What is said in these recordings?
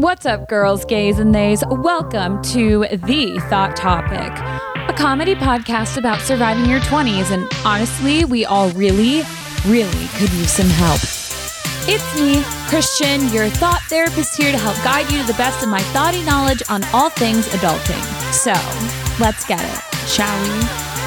What's up, girls, gays, and theys? Welcome to The Thought Topic, a comedy podcast about surviving your 20s, and honestly, we all really could use some help. It's me, Christian, your thought therapist, here to help guide you to the best of my thoughty knowledge on all things adulting. So, let's get it, shall we?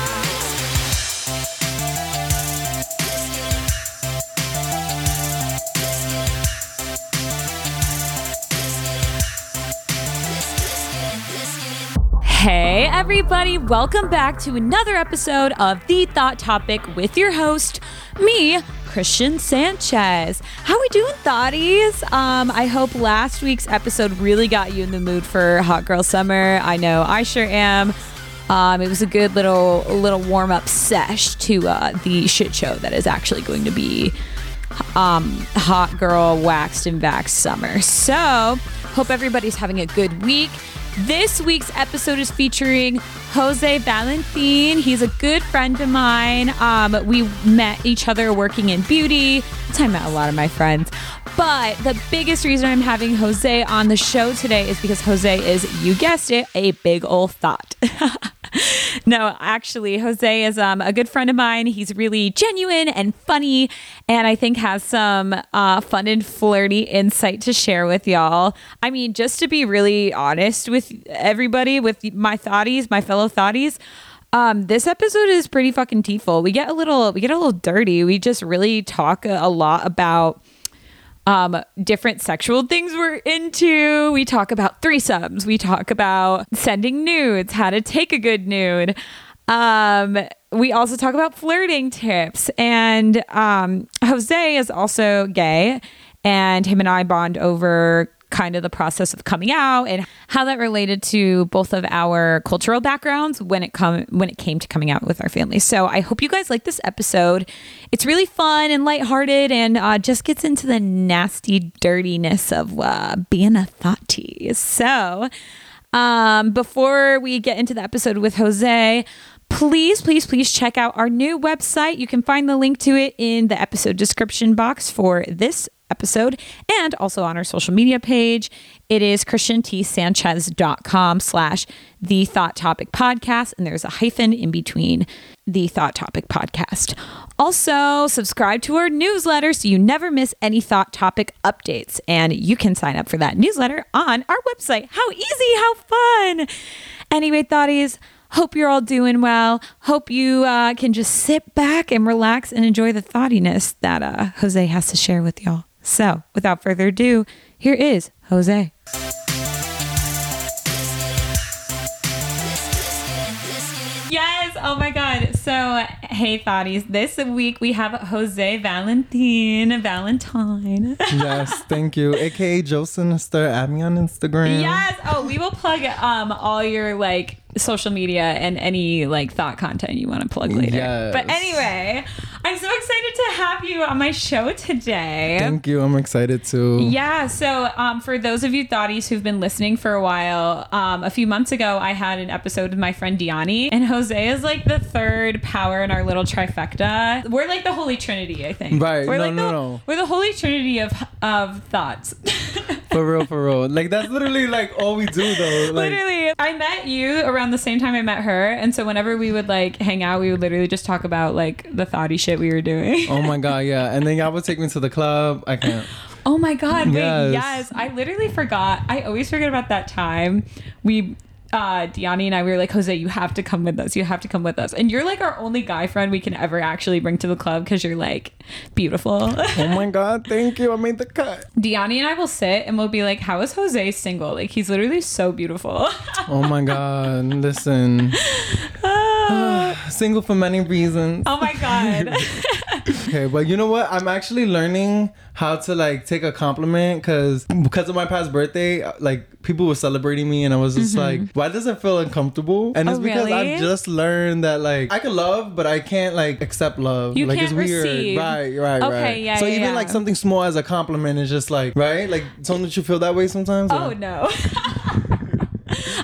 Hey everybody, welcome back to another episode of The Thought Topic with your host, me, Christian Sanchez. How we doing, thoughties? I hope last week's episode really got you in the mood for Hot Girl Summer. I know I sure am. It was a good little warm-up sesh to the shit show that is actually going to be Hot Girl Waxed and Vaxxed Summer. So, hope everybody's having a good week. This week's episode is featuring Jose Valentin. He's a good friend of mine. We met each other working in beauty. I met a lot of my friends. But the biggest reason I'm having Jose on the show today is because Jose is, you guessed it, a big old thought. No, actually, Jose is a good friend of mine. He's really genuine and funny, and I think has some fun and flirty insight to share with y'all. I mean, just to be really honest with everybody, with my thoughties, my fellow thoughties, this episode is pretty fucking teaful. We get a little dirty. We just really talk a lot about different sexual things we're into. We talk about threesomes. We talk about sending nudes, how to take a good nude. We also talk about flirting tips. And Jose is also gay, and him and I bond over kind of the process of coming out and how that related to both of our cultural backgrounds when it came to coming out with our families. So I hope you guys like this episode. It's really fun and lighthearted, and just gets into the nasty dirtiness of being a thotty. So before we get into the episode with Jose, please check out our new website. You can find the link to it in the episode description box for this episode and also on our social media page. It is christiantsanchez.com/The Thought Topic Podcast, and there's a hyphen in between The Thought Topic Podcast. Also, subscribe to our newsletter so you never miss any Thought Topic updates, and you can sign up for that newsletter on our website. How easy, how fun. Anyway, thoughties, hope you're all doing well. Hope you can just sit back and relax and enjoy the thoughtiness that Jose has to share with y'all. So, without further ado, here is Jose. Yes! Oh my God. So, hey thoughties, this week we have Jose Valentine. Yes, thank you. AKA Joe Sinister. Add me on Instagram. Yes! Oh, we will plug all your social media and any thought content you want to plug later. Yes. But anyway, I'm so excited to have you on my show today. Thank you. I'm excited too. Yeah. So for those of you thotties who've been listening for a while, a few months ago, I had an episode with my friend Diani, and Jose is the third power in our little trifecta. We're the Holy Trinity, I think. Right. We're No. We're the Holy Trinity of thoughts. For real. That's literally all we do though. Literally. I met you around the same time I met her, and so whenever we would hang out, we would literally just talk about the thoughty shit we were doing. Oh my God, yeah. And then y'all would take me to the club. I can't. Oh my God, wait, yes. I literally forgot. I always forget about that time. Diani and I, we were Jose, you have to come with us. And you're our only guy friend we can ever actually bring to the club because you're beautiful. Oh my God, thank you. I made the cut. Diani and I will sit and we'll be how is Jose single? He's literally so beautiful. Oh my God, listen. Single for many reasons. Oh my God. Okay, but you know what? I'm actually learning how to take a compliment because of my past birthday, people were celebrating me and I was just why does it feel uncomfortable? And it's because really? I've just learned that I can love, but I can't accept love. You can't it's weird. receive. Right. Okay, yeah. So yeah, even something small as a compliment is just right? Something that you feel that way sometimes? Oh no.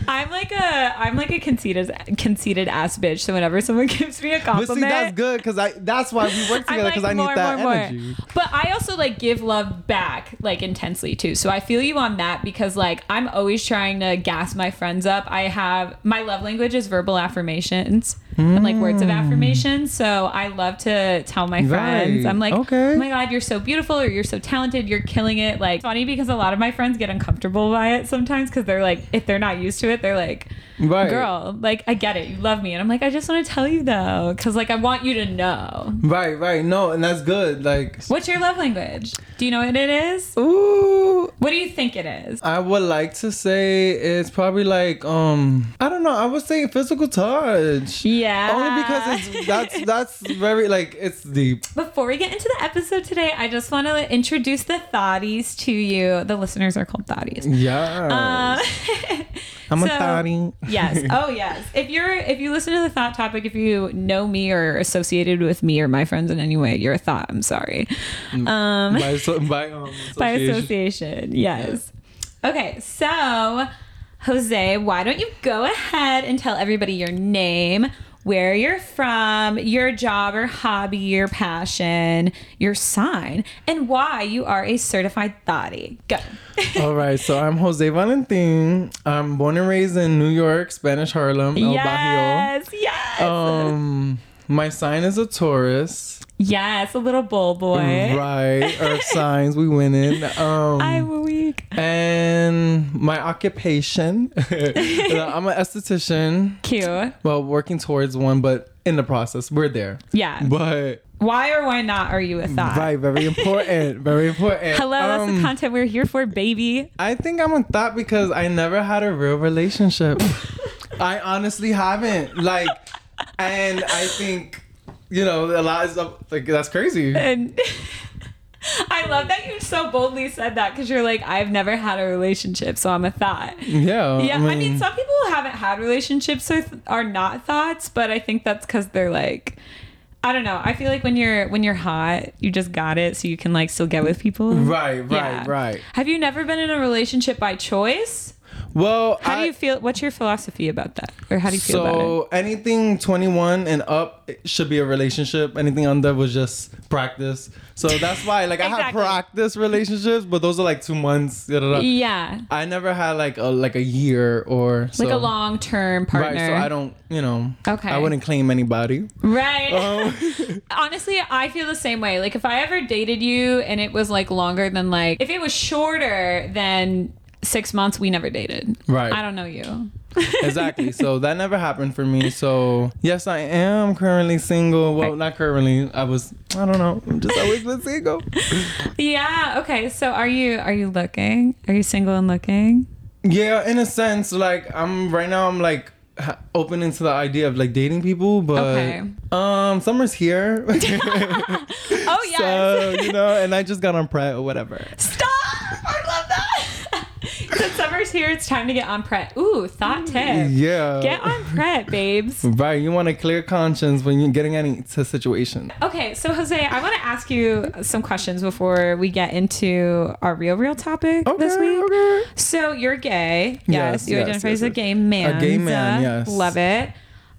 I'm like a conceited ass bitch. So whenever someone gives me a compliment, But see, that's good because that's why we work together, because I need that energy. But I also like give love back like intensely too. So I feel you on that, because like I'm always trying to gas my friends up. I have my love language is verbal affirmations and like words of affirmation. So I love to tell my friends, I'm like, okay, oh my God, you're so beautiful, or you're so talented, you're killing it. Like, it's funny because a lot of my friends get uncomfortable by it sometimes, because they're like, if they're not used to it, they're like, girl, like, I get it, you love me. And I'm like, I just want to tell you though, because like I want you to know. Right. No, and that's good. Like, what's your love language? Do you know what it is? Ooh. What do you think it is? I would like to say it's probably like I don't know. I would say physical touch. Yeah. Only because that's very like it's deep. Before we get into the episode today, I just want to introduce the thotties to you. The listeners are called thotties. Yeah. I'm a thottie. Yes. Oh yes. If you listen to the thought topic, if you know me or associated with me or my friends in any way, you're a thought. I'm sorry. By association. Yes. Okay. So, Jose, why don't you go ahead and tell everybody your name, where you're from, your job or hobby, your passion, your sign, and why you are a certified thottie. Go. All right, so I'm Jose Valentin. I'm born and raised in New York, Spanish Harlem, El Barrio. Yes. My sign is a Taurus. Yes, a little bull boy. Right, Earth signs, we winning. I'm a weak. And my occupation, I'm an esthetician. Cute. Well, working towards one, but in the process, we're there. Yeah. But why or why not are you a thought? Right, very important. Very important. Hello, that's the content we're here for, baby. I think I'm a thought because I never had a real relationship. I honestly haven't. Like, and I think, you know, a lot of like that's crazy. And I love that you so boldly said that, because you're like, I've never had a relationship, so I'm a thought. Yeah. I mean, some people who haven't had relationships are not thoughts, but I think that's because they're like, I don't know. I feel like when you're hot, you just got it, so you can like still get with people. Right. Have you never been in a relationship by choice? Well, how do you feel? What's your philosophy about that, or how do you feel about it? So anything 21 and up should be a relationship. Anything under was just practice. So that's why, like, exactly. I have practice relationships, but those are like 2 months. Yeah. I never had like a year or so. Like a long-term partner. Right. So I don't, Okay. I wouldn't claim anybody. Right. Honestly, I feel the same way. Like, if I ever dated you and it was like longer than like, if it was shorter than 6 months, we never dated. Right. I don't know you. Exactly. So that never happened for me. So yes, I am currently single. Well, not currently. I don't know. I've just always been single. Yeah. Okay. So are you looking? Are you single and looking? Yeah, in a sense. Like right now I'm like open into the idea of like dating people, but summer's here. Oh yes. So, and I just got on Pret or whatever. Stop! I love that. So summer's here, it's time to get on Pret. Ooh, thought tip. Yeah. Get on Pret, babes. Right, you want a clear conscience when you're getting into a situation. Okay, so Jose, I want to ask you some questions before we get into our real topic this week. Okay. So you're gay. Yes, you identify as a gay man. A gay man, yes. Love it.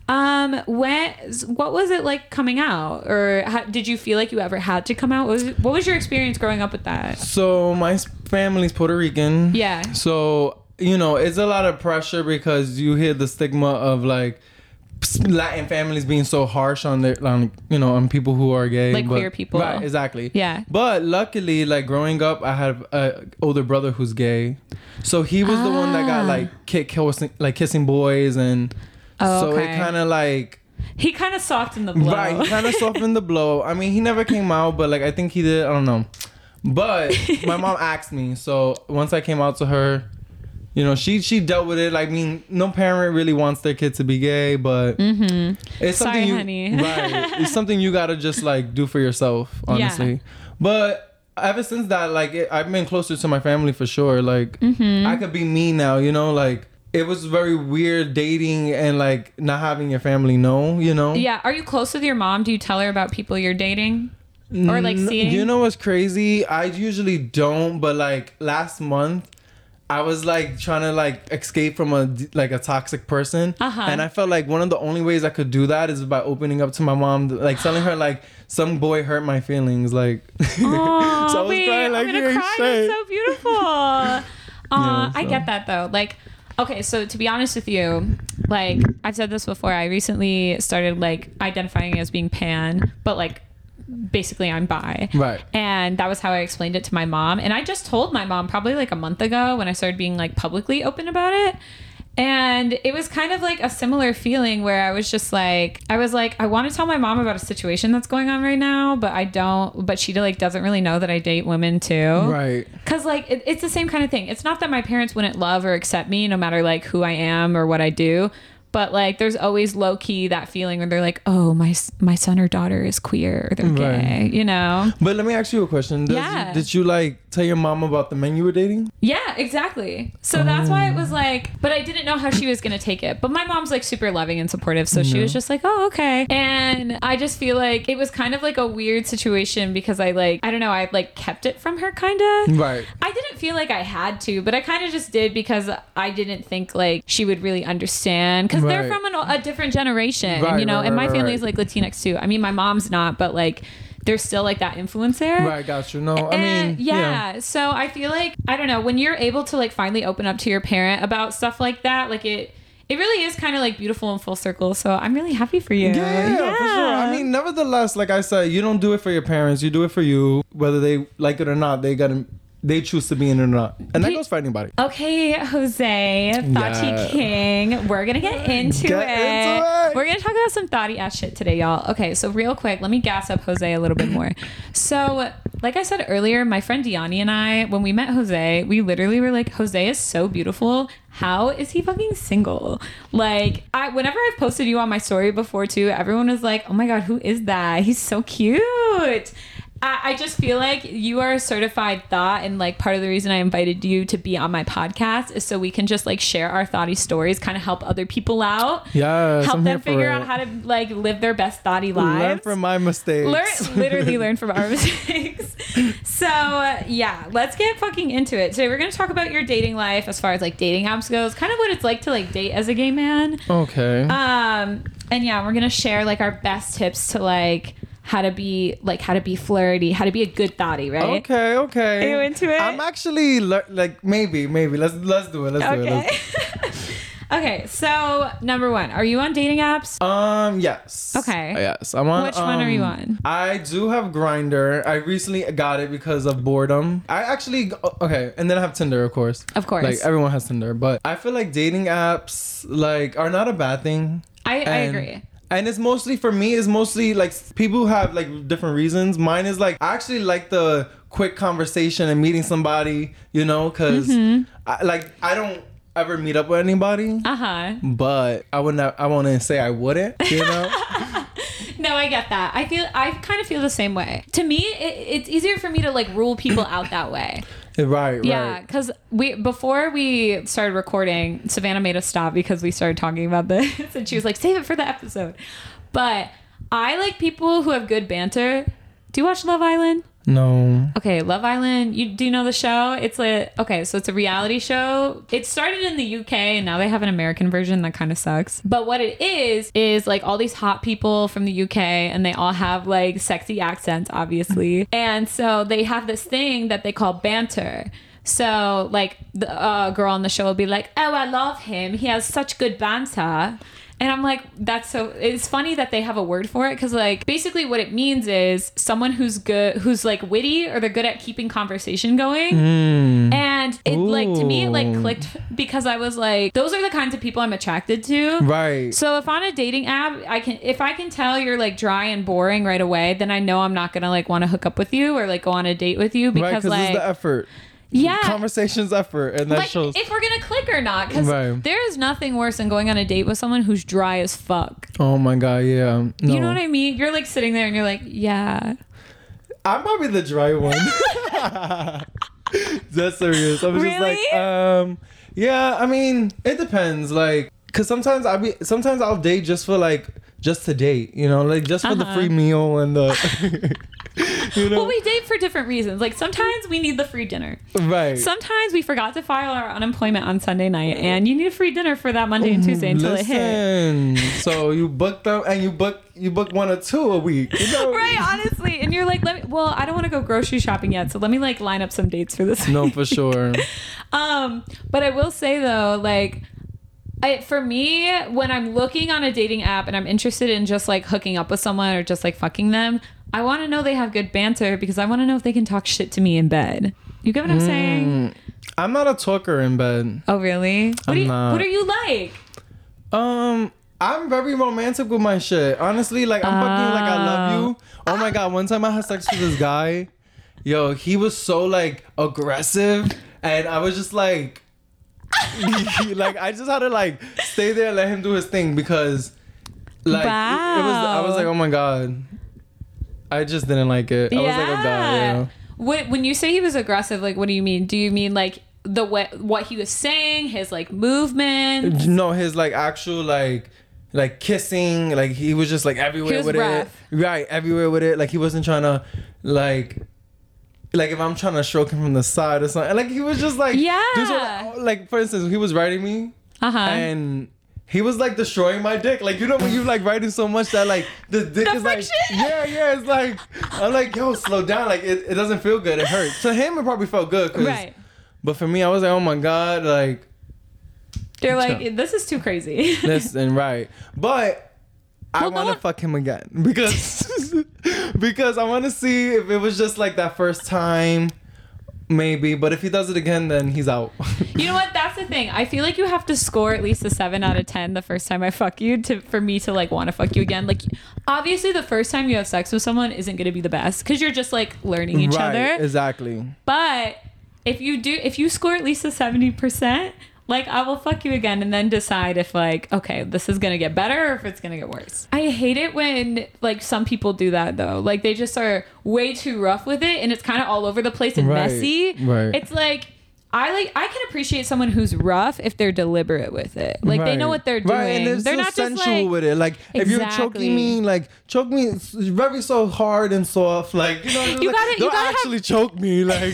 What was it like coming out, or did you feel like you ever had to come out? What was your experience growing up with that? So my family's Puerto Rican. Yeah. So, it's a lot of pressure because you hear the stigma of like Latin families being so harsh on on people who are gay. Like queer people. Right, exactly. Yeah. But luckily, like growing up, I had an older brother who's gay. So he was the one that got like kissing boys and... So it kind of like... He kind of softened the blow. Right, he kind of softened the blow. I mean, he never came out, but like I think he did. I don't know. But my mom asked me. So once I came out to her, she dealt with it. Like, I mean, no parent really wants their kid to be gay, but it's something honey. Right. It's something you got to just like do for yourself, honestly. Yeah. But ever since that, like I've been closer to my family for sure. Like I could be me now, like... It was very weird dating and like not having your family know, Yeah. Are you close with your mom? Do you tell her about people you're dating or like seeing? You know what's crazy? I usually don't, but like last month I was like trying to like escape from a toxic person. And I felt like one of the only ways I could do that is by opening up to my mom, like telling her like some boy hurt my feelings, like. Aww, so I was crying like, I'm gonna cry. It's so beautiful. So. I get that though. Like, okay, so to be honest with you, like I've said this before, I recently started like identifying as being pan, but like basically I'm bi. Right. And that was how I explained it to my mom. And I just told my mom probably like a month ago when I started being like publicly open about it. And it was kind of like a similar feeling where I was just like, I want to tell my mom about a situation that's going on right now, but she like doesn't really know that I date women too. Right. Cause like, it's the same kind of thing. It's not that my parents wouldn't love or accept me no matter like who I am or what I do. But like, there's always low key that feeling where they're like, oh, my son or daughter is queer or they're gay, you know? But let me ask you a question. Did you like tell your mom about the men you were dating? Yeah, exactly. So that's why it was like, but I didn't know how she was going to take it. But my mom's like super loving and supportive. So she was just like, oh, okay. And I just feel like it was kind of like a weird situation because I don't know, I like kept it from her kind of. Right. I didn't feel like I had to, but I kind of just did because I didn't think like she would really understand. Because they're from a different generation, you know, and my family is like Latinx too. I mean, my mom's not, but like there's still like that influence there. Right, got you. No, I mean, yeah. So I feel like, I don't know, when you're able to like finally open up to your parent about stuff like that, like it really is kind of like beautiful and full circle. So I'm really happy for you. Yeah, for sure. I mean, nevertheless, like I said, you don't do it for your parents. You do it for you. Whether they like it or not, they choose to be in it or not. And that goes for anybody. Okay, Jose, Thoughty King. We're going to get into it. We're going to talk about some thoughty ass shit today, y'all. Okay, so real quick, let me gas up Jose a little bit more. So, like I said earlier, my friend Diani and I, when we met Jose, we literally were like, Jose is so beautiful. How is he fucking single? Like, whenever I've posted you on my story before too, everyone was like, oh my God, who is that? He's so cute. I just feel like you are a certified thought, and like part of the reason I invited you to be on my podcast is so we can just like share our thoughty stories, kind of help other people out, help them figure out how to like live their best thoughty lives, learn from my mistakes, literally learn from our mistakes. So yeah, let's get fucking into it. Today we're gonna talk about your dating life as far as like dating apps goes, kind of what it's like to like date as a gay man. Okay. And yeah, we're gonna share like our best tips to like how to be flirty, how to be a good thotty, right? Okay. Are you into it? I'm actually like maybe. Let's do it. Let's do it. Okay, so number one, are you on dating apps? Yes. Okay. Yes, I'm on. Which one are you on? I do have Grindr. I recently got it because of boredom. I actually and then I have Tinder, of course. Of course. Like everyone has Tinder, but I feel like dating apps like are not a bad thing. I agree. And it's mostly, for me, it's mostly like people who have like different reasons. Mine is like, I actually like the quick conversation and meeting somebody, you know, because I don't ever meet up with anybody. But I wouldn't say I wouldn't, you know? No, I get that. I kind of feel the same way. To me, it's easier for me to like rule people out that way. Right. Yeah, because before we started recording, Savannah made us stop because we started talking about this, and she was like, "Save it for the episode." But I like people who have good banter. Do you watch Love Island? No. Okay, Love Island. Do you know the show? It's so it's a reality show. It started in the UK and now they have an American version that kind of sucks. But what it is like all these hot people from the UK and they all have like sexy accents, obviously. And so they have this thing that they call banter. So like the girl on the show will be like, "Oh, I love him. He has such good banter." And I'm like, it's funny that they have a word for it because like basically what it means is someone who's good, who's like witty or they're good at keeping conversation going. And it like, to me, it like clicked because I was like, those are the kinds of people I'm attracted to. Right. So if on a dating app, if I can tell you're like dry and boring right away, then I know I'm not going to like want to hook up with you or like go on a date with you because like, it's the effort. Yeah. Conversation's effort. And that like, shows if we're going to click or not. Because there is nothing worse than going on a date with someone who's dry as fuck. Oh my God, yeah. No. You know what I mean? You're like sitting there and you're like, yeah. I'm probably the dry one. That's serious. I'm just like, yeah, I mean, it depends. Like, because sometimes I'll date just to date, you know, like just for the free meal and the Well, we date for different reasons. Like sometimes we need the free dinner. Right. Sometimes we forgot to file our unemployment on Sunday night, and you need a free dinner for that Monday and Tuesday until it hit. So you book them, and you book 1 or 2 a week. You know? Right, honestly. And you're like, well, I don't want to go grocery shopping yet, so let me like line up some dates for this week. No, for sure. But I will say though, like, for me, when I'm looking on a dating app and I'm interested in just like hooking up with someone or just like fucking them, I want to know they have good banter because I want to know if they can talk shit to me in bed. You get what I'm saying? I'm not a talker in bed. Oh, really? What are you like? I'm very romantic with my shit. Honestly, like I'm fucking like I love you. Oh my god, one time I had sex with this guy. Yo, he was so like aggressive, and I was just like, like I just had to like stay there and let him do his thing because, like, it was. I was like, oh my god, I just didn't like it. I was like, oh god, yeah. When you say he was aggressive, like, what do you mean? Do you mean like what he was saying, his like movements? No, his like actual like kissing, like he was just like everywhere with rough. It. Right, everywhere with it. Like he wasn't trying to like if I'm trying to stroke him from the side or something. Like he was just like, yeah. Like for instance, he was riding me, and he was like destroying my dick. Like you know when you like riding so much that like the dick is friction. Like it's like I'm like, yo, slow down. Like it doesn't feel good. It hurts. To him, it probably felt good. Right. But for me, I was like, oh my god, like. They're like, this is too crazy. Listen, right. But I want to fuck him again because I want to see if it was just like that first time, maybe. But if he does it again, then he's out. You know what? That's the thing. I feel like you have to score at least a 7 out of 10 the first time I fuck you for me to like want to fuck you again. Like, obviously, the first time you have sex with someone isn't going to be the best because you're just like learning each other. Exactly. But if you score at least a 70%. Like, I will fuck you again and then decide if, like, okay, this is going to get better or if it's going to get worse. I hate it when, like, some people do that, though. Like, they just are way too rough with it and it's kind of all over the place and messy. Right. It's like, I can appreciate someone who's rough if they're deliberate with it. Like, they know what they're doing. Right, and they're not sensual just, like, with it. Like, if you're choking me, like, choke me very so hard and soft. Like, you know, don't actually choke me, like...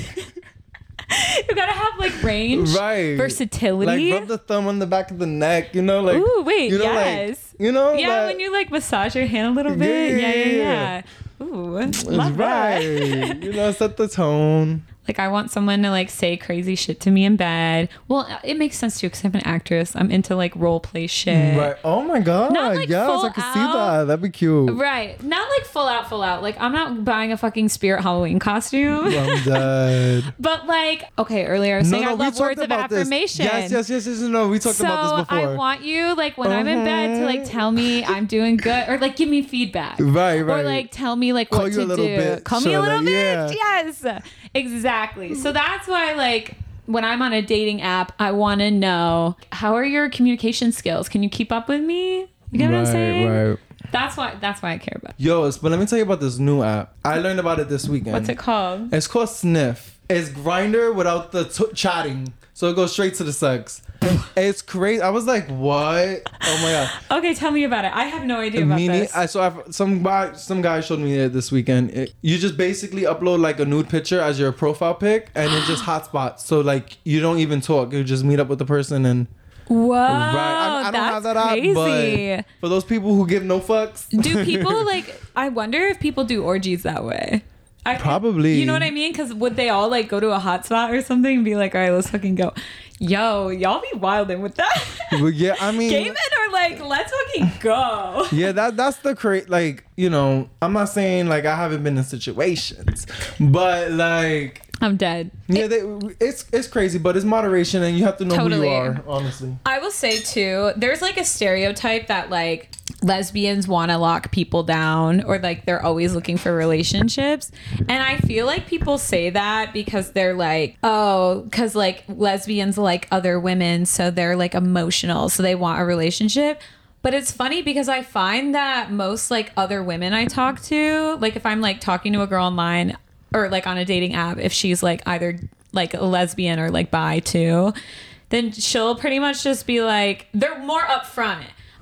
You gotta have like range, right? Versatility. Like rub the thumb on the back of the neck, you know, like. Ooh, wait, you know, yes. Like, you know, yeah, when you like massage your hand a little bit, yeah. Ooh, love that. You know, set the tone. Like, I want someone to like say crazy shit to me in bed. Well, it makes sense too because I'm an actress. I'm into like role play shit. Right. Oh my god. Not, like, yes, I can see that. That'd be cute. Right. Not like full out. Like, I'm not buying a fucking Spirit Halloween costume. I'm dead. But like, okay, earlier I was saying I love words of affirmation. Yes. No, we talked about this before. So I want you, like, when I'm in bed to like tell me I'm doing good or like give me feedback. Right. Or like tell me like what to do. Call me a little bitch. Yes. Exactly. So that's why, like, when I'm on a dating app, I want to know, how are your communication skills? Can you keep up with me? You get what I'm saying? Right. That's why I care about it. Yo, but let me tell you about this new app. I learned about it this weekend. What's it called? It's called Sniff. It's Grindr without the chatting. So it goes straight to the sex. It's crazy. I was like, what? Oh my god. Okay, tell me about it. I have no idea about this. Some guy showed me it this weekend. You just basically upload like a nude picture as your profile pic, and it just hotspots. So like you don't even talk. You just meet up with the person and. Whoa, right. I don't have that crazy. App, but for those people who give no fucks. Do people like? I wonder if people do orgies that way. Probably. You know what I mean? Because would they all like go to a hotspot or something and be like, all right, let's fucking go. Yo, y'all be wilding with that. Well, yeah, I mean, gay men are like, let's fucking go. Yeah, that's the like, you know, I'm not saying like I haven't been in situations, but like I'm dead. Yeah, it's crazy, but it's moderation, and you have to know who you are. Honestly, I will say too, there's like a stereotype that like lesbians want to lock people down, or like they're always looking for relationships, and I feel like people say that because they're like, oh, because like lesbians like other women, so they're like emotional, so they want a relationship. But it's funny because I find that most like other women I talk to, like if I'm like talking to a girl online or like on a dating app, if she's like either like a lesbian or like bi too, then she'll pretty much just be like, they're more upfront.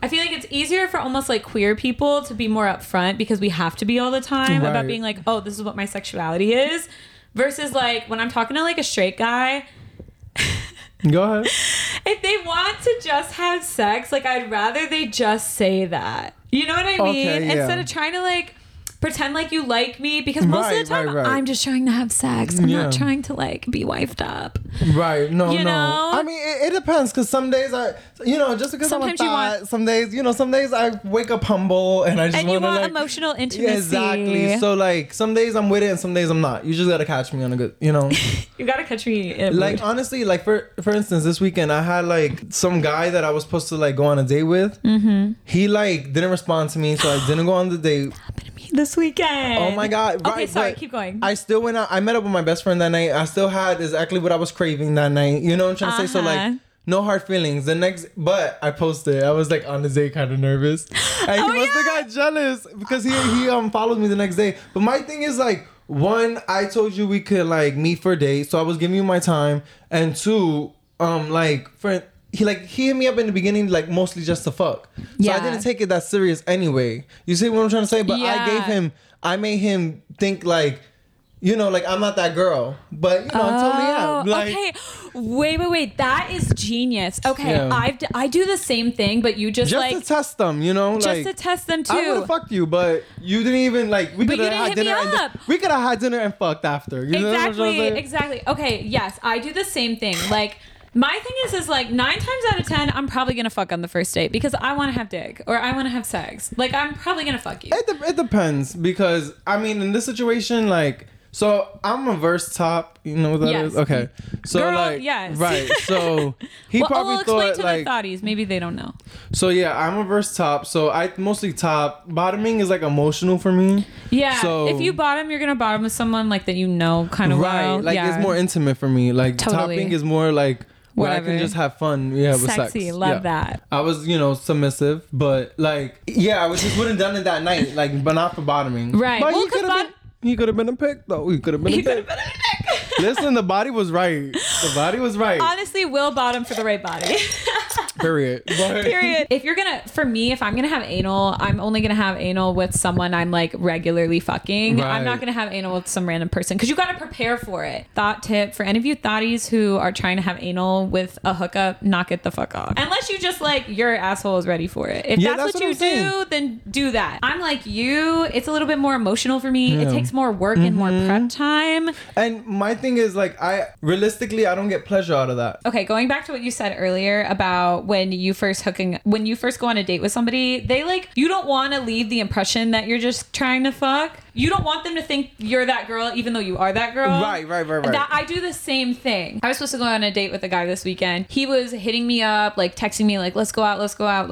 I feel like it's easier for almost like queer people to be more upfront because we have to be all the time about being like, oh, this is what my sexuality is, versus like when I'm talking to like a straight guy. Go ahead. If they want to just have sex, like I'd rather they just say that. You know what I mean? Okay, yeah. Instead of trying to like pretend like you like me, because most of the time I'm just trying to have sex. I'm not trying to like be wifed up. Right. No, you know? I mean, it depends, because some days just because Sometimes I'm a thought, some days I wake up humble and I just want like, emotional intimacy. Exactly. So like some days I'm with it and some days I'm not. You just gotta catch me on a good, You gotta catch me in like mood. Honestly, like for instance, this weekend I had like some guy that I was supposed to like go on a date with. Mm-hmm. He like didn't respond to me, so I didn't go on the date. Happened to me this weekend. Oh my god. Okay, sorry, keep going. I still went out. I met up with my best friend that night. I still had exactly what I was craving that night. You know what I'm trying to say? So like, no hard feelings. But I posted. I was like on the day kind of nervous. And he must have got jealous because he followed me the next day. But my thing is like, one, I told you we could like meet for a date, so I was giving you my time. And two, he hit me up in the beginning like mostly just to fuck. So I didn't take it that serious anyway. You see what I'm trying to say? But I made him think like, like I'm not that girl, but I totally am. Like, okay, wait, that is genius. Okay, I do the same thing, but you just like to test them, just to test them too. I would have fucked you, but you didn't even like. We could have had dinner. We could have had dinner and fucked after. Exactly. Okay, yes, I do the same thing. Like. My thing is like 9 times out of 10, I'm probably gonna fuck on the first date because I want to have dick or I want to have sex. Like I'm probably gonna fuck you. It depends, because I mean in this situation, like, so I'm a verse top. You know what that is? Okay. So girl, like, yes. Right. So he probably explain thought to like the thotties. Maybe they don't know. So yeah, I'm a verse top. So I mostly top. Bottoming is like emotional for me. Yeah. So if you bottom, you're gonna bottom with someone like that kind of well. Like it's more intimate for me. Like topping is more like. Where I can just have fun, with sexy, sex. Love that. I was, submissive, but like, I was just wouldn't done it that night, like, but not for bottoming. Right. But he could have been a pick, though. He could have been a pick. Listen, the body was right. The body was right. Honestly, will bottom for the right body. Period. Period. If I'm gonna have anal, I'm only gonna have anal with someone I'm like regularly fucking. Right. I'm not gonna have anal with some random person because you gotta prepare for it. Thought tip for any of you thotties who are trying to have anal with a hookup, knock it the fuck off. Unless you just like your asshole is ready for it. If that's what you do, then do that. I'm like you. It's a little bit more emotional for me. It takes more work and more prep time. And my thing is like I don't get pleasure out of that. Okay, going back to what you said earlier about when you first go on a date with somebody, you don't want to leave the impression that you're just trying to fuck. You don't want them to think you're that girl, even though you are that girl. Right. I do the same thing. I was supposed to go on a date with a guy this weekend. He was hitting me up, like texting me, like, let's go out.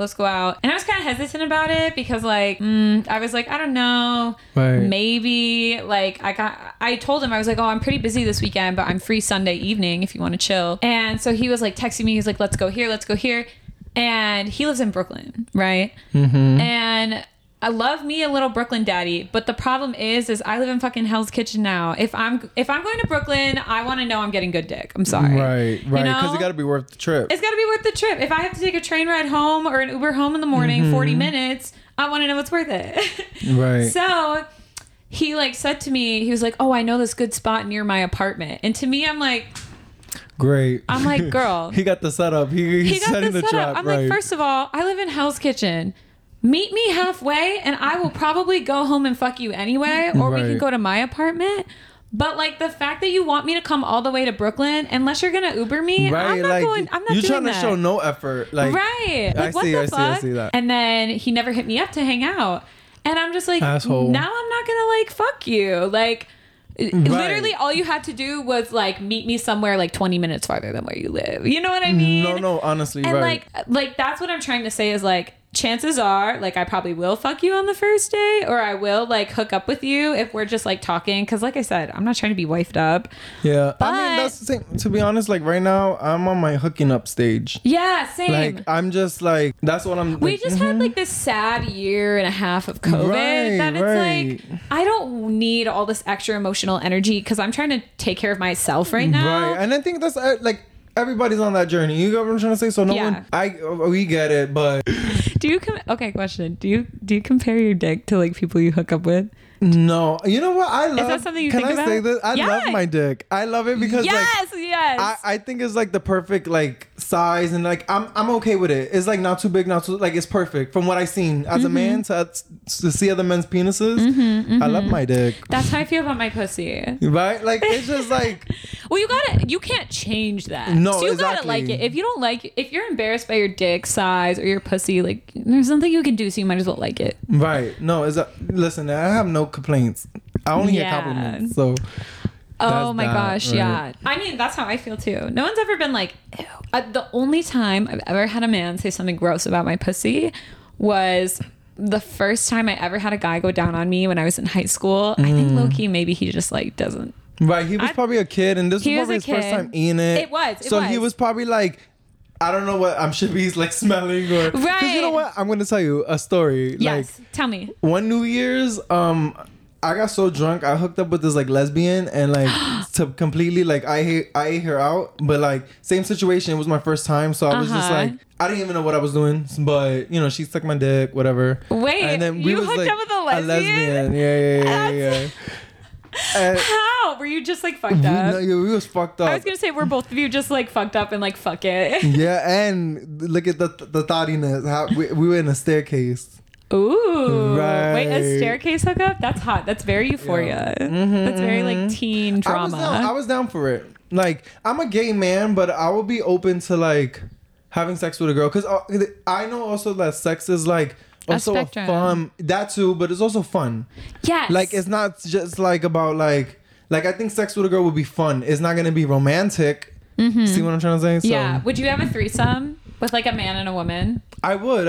And I was kind of hesitant about it because, like, I was like, I don't know. Right. Maybe. Like, I told him, I was like, oh, I'm pretty busy this weekend, but I'm free Sunday evening if you want to chill. And so he was, like, texting me. He was like, let's go here. And he lives in Brooklyn, right? Mm-hmm. And I love me a little Brooklyn daddy, but the problem is I live in fucking Hell's Kitchen now. If I'm going to Brooklyn, I want to know I'm getting good dick. I'm sorry. Right. Because it got to be worth the trip. It's got to be worth the trip. If I have to take a train ride home or an Uber home in the morning, 40 minutes, I want to know it's worth it. Right. So he like said to me, he was like, oh, I know this good spot near my apartment. And to me, I'm like, great. I'm like, girl. He got the setup. He's setting the trap. I'm like, first of all, I live in Hell's Kitchen. Meet me halfway and I will probably go home and fuck you anyway, or we can go to my apartment. But like the fact that you want me to come all the way to Brooklyn, unless you're gonna Uber me, I'm not doing that. You're trying to show no effort. Like, right. Like, I see that. And then he never hit me up to hang out. And I'm just like, asshole. Now I'm not gonna like fuck you. Like, literally all you had to do was like meet me somewhere like 20 minutes farther than where you live. You know what I mean? No, honestly, and right. like that's what I'm trying to say is like, chances are like I probably will fuck you on the first day, or I will like hook up with you if we're just like talking, because like I said, I'm not trying to be wifed up. Yeah, but, I mean that's the thing. To be honest, like right now I'm on my hooking up stage. Yeah, same. Like I'm just like, that's what I'm. We just had like this sad year and a half of COVID that it's like I don't need all this extra emotional energy because I'm trying to take care of myself right now. Right, and I think that's like everybody's on that journey. You get what I'm trying to say? So no Yeah. one, we get it, but Do you okay, question. Do you compare your dick to like people you hook up with? no. You know what? I love. that something you can think I about? say this? I Yeah. love my dick. I love it because Yes, like yes. I think it's like the perfect like size, and like I'm okay with it. It's like not too big, not too like it's perfect from what I've seen as a man to see other men's penises. I love my dick. That's how I feel about my pussy. Right? Like it's just like Well, you can't change that. No, so you gotta exactly. like it. If you don't like it, if you're embarrassed by your dick size or your pussy, like there's nothing you can do, so you might as well like it. right. No, listen, I have no complaints. I only get Yeah. compliments. So Oh that's my that, gosh, right? yeah. I mean, that's how I feel too. No one's ever been like, ew. The only time I've ever had a man say something gross about my pussy was the first time I ever had a guy go down on me when I was in high school. I think low-key maybe he just like doesn't. Right, he was probably a kid, and this was He was probably a his first kid. time eating it. It was, it so he was. was probably like, I don't know what I'm sure he's like smelling or. Right. 'Cause you know what? I'm gonna tell you a story. Yes, tell me. Like one New Year's, I got so drunk, I hooked up with this like lesbian, and like to completely like I ate her out, but like same situation. It was my first time, so I was just like I didn't even know what I was doing, but you know she sucked my dick, whatever. Wait, and then you hooked up with a lesbian? Yeah. And How? Were you just like fucked up? we was fucked up. I was gonna say we're both of you just like fucked up and like fuck it. Yeah, and look at the thottiness. How we were in a staircase. Ooh. Right. Wait, a staircase hookup? That's hot. That's very euphoria. That's very like teen drama. I was down for it. Like I'm a gay man, but I will be open to like having sex with a girl because I know also that sex is like also a spectrum. fun, that too, but it's also fun. Yes. Like it's not just like about like I think sex with a girl would be fun. It's not gonna be romantic. See what I'm trying to say? So, yeah. Would you have a threesome with like a man and a woman? I would.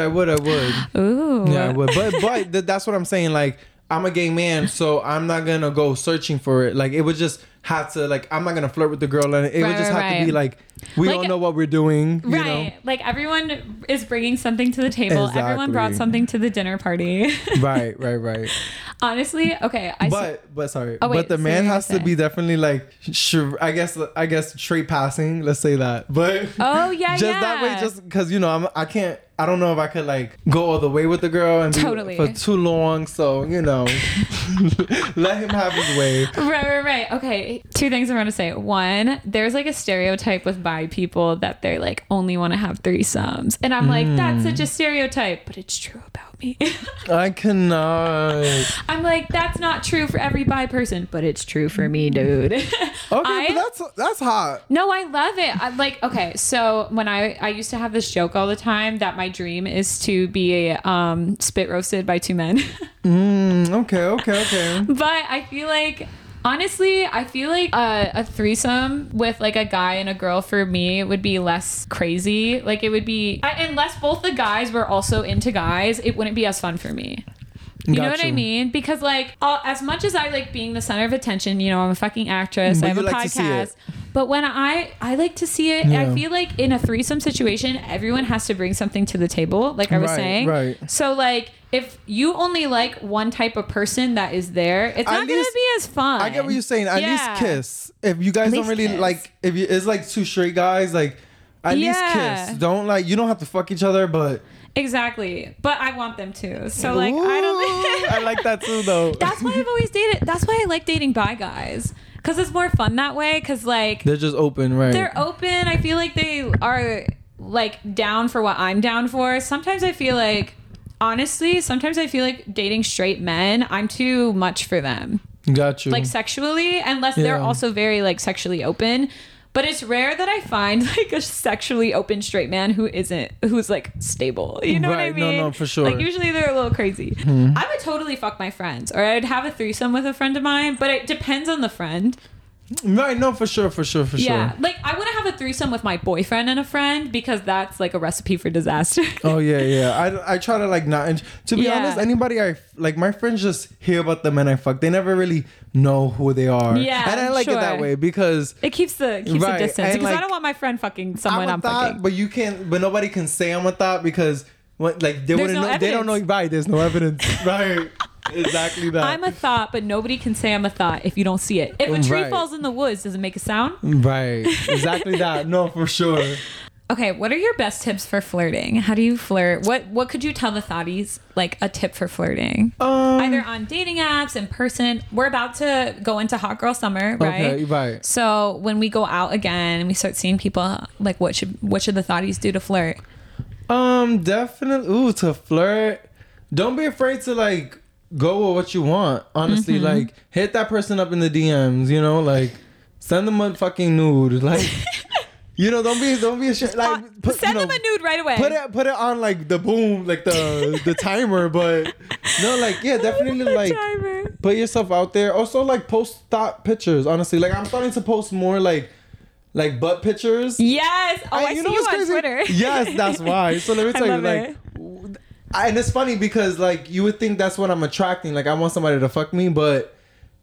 Ooh. Yeah, I would. But that's what I'm saying. Like I'm a gay man, so I'm not gonna go searching for it. Like it would just have to like I'm not gonna flirt with the girl, and it would just have to be like we Like, don't know what we're doing. You Right. know? Like everyone is bringing something to the table. Everyone brought Exactly. something to the dinner party. Right. Honestly, okay. But sorry. Oh, wait, but the so man you're has to gonna be say. definitely like I guess straight passing. Let's say that. But Oh, yeah, just that way, yeah. just because you know I don't know if I could like go all the way with the girl and Totally. be for too long. So you know, let him have his way. Right. Okay. Two things I want to say. One, there's like a stereotype with bi people that they like only want to have threesomes. And I'm like, that's such a stereotype, but it's true about me. I cannot. I'm like, that's not true for every bi person, but it's true for me, dude. Okay, but that's hot. No, I love it. I like, okay, so when I used to have this joke all the time that my dream is to be spit roasted by two men. Okay. But I feel like, honestly, a threesome with like a guy and a girl for me would be less crazy. Like it would be, unless both the guys were also into guys, it wouldn't be as fun for me. You know what I mean? Because like, as much as I like being the center of attention, you know, I'm a fucking actress. But I have a you like to see podcast. it. But when I like to see it, Yeah. I feel like in a threesome situation, everyone has to bring something to the table, like I was Right, saying. right. So like, if you only like one type of person that is there, it's At not going to least- be as fun. I get what you're saying. At Yeah. least kiss. If you guys At don't least really kiss. like, if you, it's like two straight guys, like at Yeah. least kiss. Don't like you don't have to fuck each other, but Exactly. But I want them to. So like, I don't Ooh, I like that too, though. That's why I've always dated. That's why I like dating bi guys. Because it's more fun that way. Because like, They're just open, right? they're open. I feel like they are like down for what I'm down for. Sometimes I feel like, honestly, dating straight men, I'm too much for them. Got you. Like sexually, unless they're Yeah. also very like sexually open. But it's rare that I find like a sexually open straight man who's like stable. You know what I Right. No, mean? no, for sure. Like usually they're a little crazy. I would totally fuck my friends, or I'd have a threesome with a friend of mine, but it depends on the friend. Right, no, for sure. Yeah. Like I wouldn't have a threesome with my boyfriend and a friend because that's like a recipe for disaster. Oh yeah. I try to like not. To be Yeah. honest, anybody I like, my friends just hear about the men I fuck. They never really know who they are. Yeah, and I like it sure. that way because It keeps the Right, distance and, because I like, don't want my friend fucking someone I'm a thought, fucking. but you can't. But nobody can say I'm a thought because what like they There's wouldn't no know. They don't know. evidence. Right, there's no evidence. Right. Exactly that. I'm a thought, but nobody can say I'm a thought if you don't see it. If a tree Right. falls in the woods, does it make a sound? Right. Exactly that. No, for sure. Okay, what are your best tips for flirting? How do you flirt? What could you tell the thotties, like a tip for flirting? Either on dating apps, in person. We're about to go into hot girl summer, right? Okay, right. So when we go out again and we start seeing people, like what should the thotties do to flirt? Definitely. Ooh, to flirt. Don't be afraid to like go with what you want. Honestly, like hit that person up in the DMs. You know, like send them a fucking nude. Like, you know, don't be ashamed. Like, Send them a nude right away. Put it on like the boom, like the timer. But no, like yeah, definitely like Timer. put yourself out there. Also, like post thought pictures. Honestly, like I'm starting to post more like butt pictures. Yes. Oh, I you see know you what's on crazy? Twitter. Yes, that's why. So let me tell you, love like, and it's funny because like you would think that's what I'm attracting. Like I want somebody to fuck me, but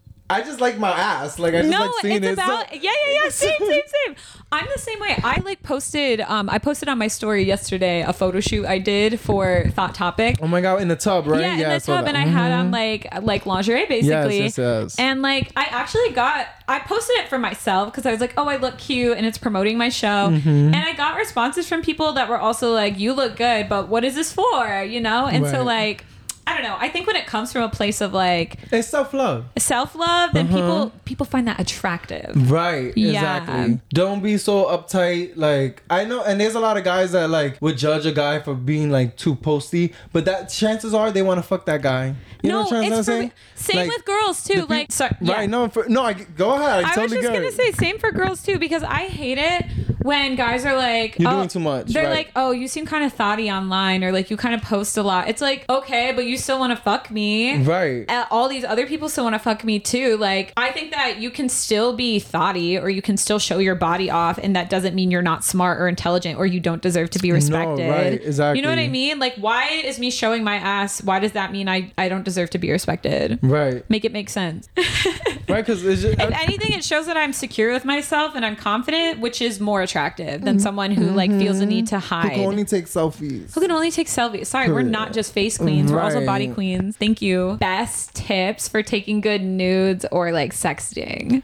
I just like my ass. Like I just like seeing it's it. about yeah. Same. I'm the same way. I like posted. I posted on my story yesterday a photo shoot I did for Thought Topic. Oh my god, in the tub, right? Yeah, in I the saw tub, that. and I had on like lingerie basically. Yes. And like I actually I posted it for myself because I was like, oh, I look cute, and it's promoting my show. And I got responses from people that were also like, you look good, but what is this for? You know? And so Right. like, I don't know. I think when it comes from a place of like It's self-love. self-love, then people find that attractive. Right, Yeah. exactly. Don't be so uptight. Like I know, and there's a lot of guys that like would judge a guy for being like too posty, but that chances are they want to fuck that guy. You know what I'm trying to say? Same Like, with girls too. Like, sorry, yeah. Right? No, go ahead. I totally was just get gonna it. say same for girls too, because I hate it when guys are like, You're oh, doing too much, They're right. like, oh, you seem kind of thotty online, or like you kind of post a lot. It's like, okay, but you still want to fuck me, Right. All these other people still want to fuck me too. Like, I think that you can still be thotty, or you can still show your body off, and that doesn't mean you're not smart or intelligent, or you don't deserve to be respected. right, exactly. You know what I mean? Like, why is me showing my ass? Why does that mean I don't deserve to be respected? Right. Make it make sense. Right, because it's just If anything, it shows that I'm secure with myself and I'm confident, which is more attractive than someone who like feels the need to who hide. can only take selfies. Who can only take selfies. Sorry, we're not just face queens. We're also body Right. queens. Thank you. Best tips for taking good nudes or like sexting.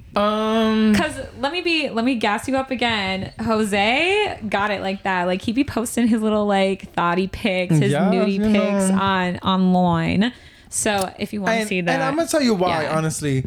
Cause let me gas you up again. Jose got it like that. Like he be posting his little like thotty pics, his Yes, nudie you pics know. on online. So if you want to see that, And I'm gonna tell you why, yeah. honestly.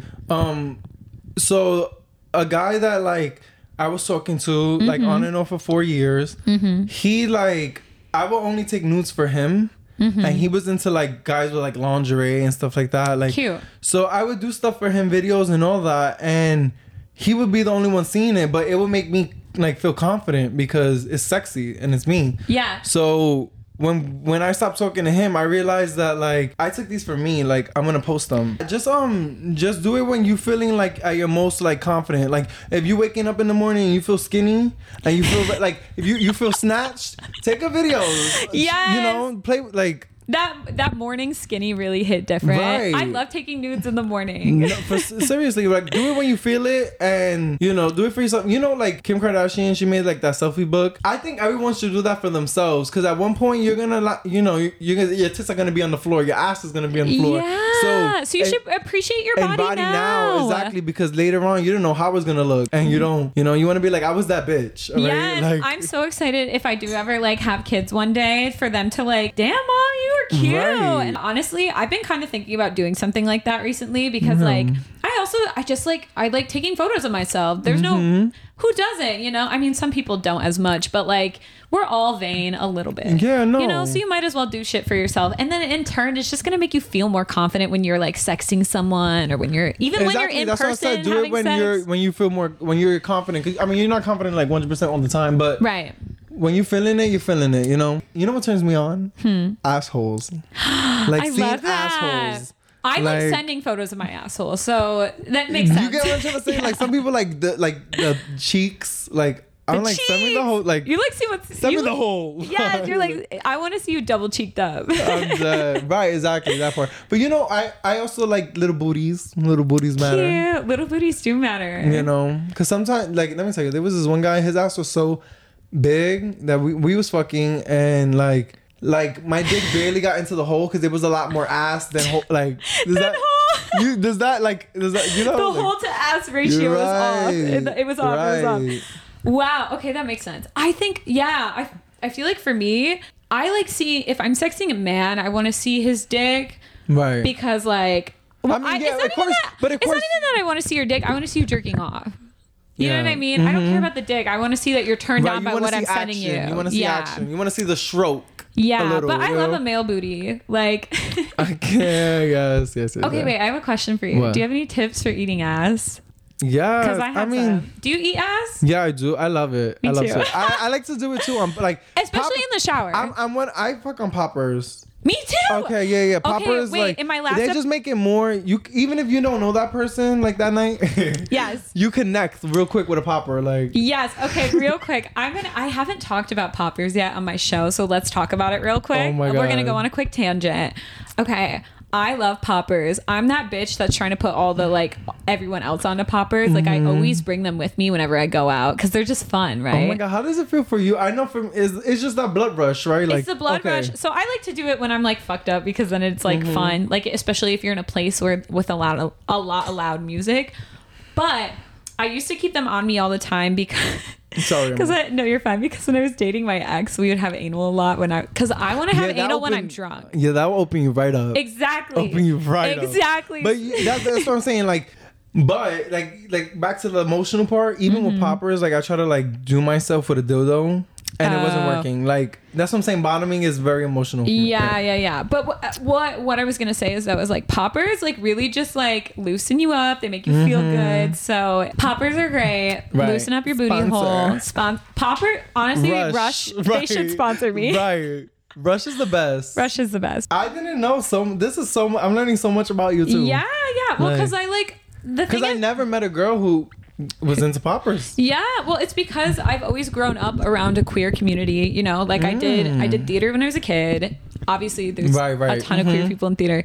So a guy that like I was talking to like on and off for 4 years, he like I will only take nudes for him. And he was into like guys with like lingerie and stuff like that. Like Cute. So I would do stuff for him, videos and all that, and he would be the only one seeing it, but it would make me like feel confident because it's sexy and it's me. Yeah. So when I stopped talking to him, I realized that like I took these for me. Like I'm gonna post them. Just do it when you feeling like at your most like confident. Like if you waking up in the morning and you feel skinny and you feel like if you feel snatched, take a video. Yes. You know, play like. That morning skinny really hit different. Right. I love taking nudes in the morning. No, seriously, like do it when you feel it, and you know, do it for yourself. You know, like Kim Kardashian, she made like that selfie book. I think everyone should do that for themselves, because at one point you're gonna, like, you know, your tits are gonna be on the floor, your ass is gonna be on the floor. Yeah. So you should appreciate your body now. exactly, because later on you don't know how it's gonna look, and you don't, you know, you want to be like, I was that bitch. Right? Yes, Like, I'm so excited if I do ever like have kids one day for them to like, damn mom, you were cute. Right. And honestly, I've been kind of thinking about doing something like that recently because like I like taking photos of myself. There's no who doesn't, you know? I mean, some people don't as much, but like we're all vain a little bit. Yeah, no. You know, so you might as well do shit for yourself. And then in turn, it's just gonna make you feel more confident when you're like sexting someone or when you're when you're in That's person what I said. Do having it when sex. you feel more, when you're confident. 'Cause, I mean, you're not confident like 100% all the time, but Right. when you're feeling it, you're feeling it. You know what turns me on? Assholes. Like I seeing love that. assholes. I like sending photos of my asshole, so that makes sense. You get what I'm trying to say? Yeah. Like some people like the cheeks. Like I'm like, send me the whole. Like you like see what's send me the whole. Yeah, you're like, I want to see you double cheeked up. I'm dead. Right, exactly that part. But you know, I also like little booties. Little booties matter. Cute. Little booties do matter. You know, because sometimes, like, let me tell you, there was this one guy. His ass was so big that we was fucking, and like like my dick barely got into the hole because it was a lot more ass than like does that you know the like, hole to ass ratio was off. It was off. Right. It was off. Wow. Okay, that makes sense. I think I feel like for me, I like see if I'm sexting a man, I want to see his dick. Right. Because like I mean, yeah, of course, but of it's course, not even that I want to see your dick. I want to see you jerking off. You know what I mean? Mm-hmm. I don't care about the dick. I want to see that you're turned on by what I'm sending you. You want to see action. You want to see the stroke. Yeah, little, but I love a male booty. Like, okay, yes. Okay, wait. I have a question for you. What? Do you have any tips for eating ass? Yeah, Because I mean, do you eat ass? Yeah, I do. I love it. Me I love too. it. I like to do it too. I'm like, especially in the shower. I fuck on poppers. Me too. Okay, yeah. Poppers, wait, like, in my last they just make it more. You even if you don't know that person like that night. Yes. You connect real quick with a popper, like. Yes. Okay. Real quick. I haven't talked about poppers yet on my show, so let's talk about it real quick. Oh my God. We're gonna go on a quick tangent. Okay. I love poppers. I'm that bitch that's trying to put all the like everyone else onto poppers. Like I always bring them with me whenever I go out because they're just fun, right? Oh my God, how does it feel for you? I know it's just that blood rush, right? Like it's the blood rush. So I like to do it when I'm like fucked up because then it's like fun. Like especially if you're in a place where with a lot of loud music. But I used to keep them on me all the time because sorry. No, you're fine. Because when I was dating my ex, we would have anal a lot because I want to have anal when I'm drunk. Yeah, that will open you right up. Exactly. Open you right up. Exactly. But that's what I'm saying. Like, but like back to the emotional part. Even with poppers, like I try to like do myself with a dildo. And it wasn't working. Like that's what I'm saying. Bottoming is very emotional. For me. Yeah. But what I was gonna say is that was like poppers like really just like loosen you up. They make you feel good. So poppers are great. Right. Loosen up your booty hole. Popper. Honestly, Rush. They Right. should sponsor me. Right. Rush is the best. Rush is the best. I didn't know I'm learning so much about you too. Yeah. Well, because I like the thing. Because I never met a girl who was into poppers. Yeah, well, it's because I've always grown up around a queer community, you know, like I did theater when I was a kid. Obviously there's a ton of queer people in theater.